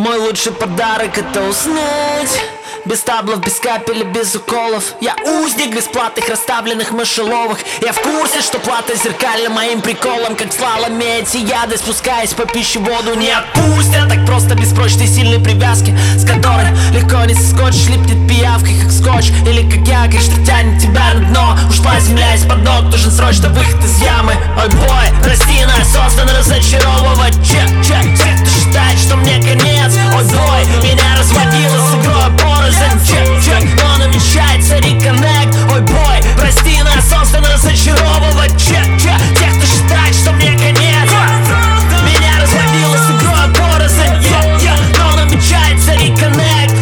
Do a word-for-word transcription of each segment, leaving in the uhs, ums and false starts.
Мой лучший подарок — это уснуть без таблов, без капель и без уколов. Я узник бесплатных расставленных мышеловок. Я в курсе, что плата зеркальна моим приколом. Как в слаломе эти яды, спускаясь по пищеводу, не отпустят так просто без прочной сильной привязки, с которой легко не соскочишь. Липнет пиявкой, как скотч, или как якорь, что тянет тебя на дно. Ушла земля из-под ног, нужен срочно выход из ямы. Ой, бой, растина создан разочаровывать. Чек, чек, тех, кто считает, что мне конец. Ой, бой, меня разводило с игрой порознь. Чек, чек, но намечается реконнект. Ой, бой, прости, нас создан разочаровывать. Чек, чек, тех, кто считает, что мне конец. Меня разводило с игрой порознь. Yeah, yeah, но намечается реконнект.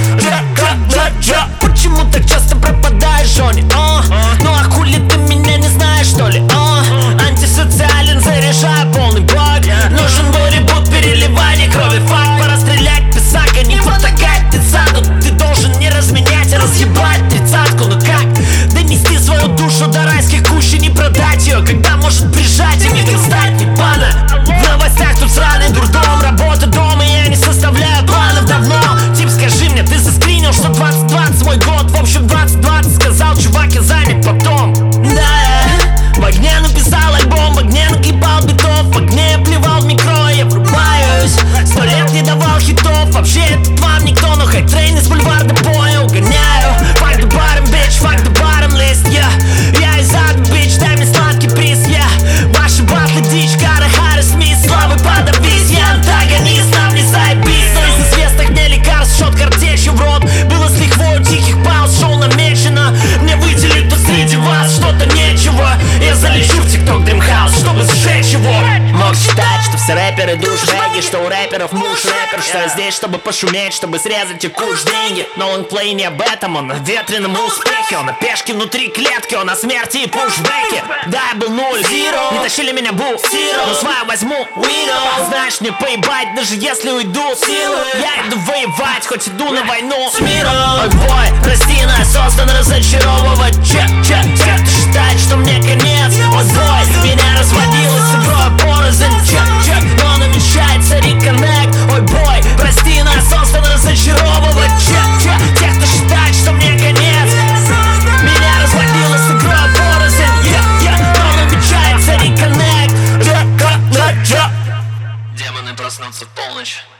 Почему так часто пропадаешь, Жони? А? Ну а хули ты меня не знаешь, что ли? А? Антисоциален, заряжаю полный бак. Нужен был ребут, переливание крови. Факт, пора стрелять, писака, не потакать тридцатку. Ты должен не разменять, а разъебать тридцатку. Ну как донести свою душу до райских кущ и не продать ее, когда может прижать и не достать, не пана. В новостях тут сраный дурдом, работа дома, я не составляю планов давно. Тип, скажи мне, ты заскринил, что двадцать двадцать мой год? В общем, двадцать двадцать сказал, чувак, я занят потом. Да, в огне написал альбом, в огне наклепал битов, в огне я плевал в микро, я врубаюсь. Сто лет не давал хитов, вообще этот вам никто, но хайтрейн из бульварда поя угоняю. Fuck the bottom, bitch, fuck the bottom list, yeah. Я из ада, bitch, дай мне сладкий приз, yeah. Ваши батлы дичь, Кара, Харрис, Смит, славы подавись, я антагонист, нам не заебись. Но из известных мне лекарств счет картечью в рот. Было с лихвой у тихих пауз, шоу намечено. Мне выделить тут среди вас что-то нечего. Я залечу в тикток дримхаус, чтобы сжечь его. Мог считать, что все рэперы душбэги, что у рэперов муж рэпер, что я здесь, чтобы пошуметь, чтобы срезать и куш деньги. Но лонгплей не об этом, он о ветреном успехе. Он о пешке внутри клетки, он о смерти и пушбеке. Да, я был нуль, zero. Не тащили меня бу, zero. Но свою возьму, widow. Знаешь, мне поебать, даже если уйду силы. Я иду воевать, хоть иду на войну с миром. Ой, бой, прости, нас создан разочаровывать. Чек, чек, тех, кто считает, что мне конец. Ой, бой, меня разводило с игрой порознь. Чек, чек, но намечается реконнект. Ой, бой, прости, нас создан разочаровывать. Чек, чек, тех, кто считает, что мне конец. Меня разводило с игрой порознь. Yeah, yeah, но намечается реконнект. Демоны проснутся в полночь.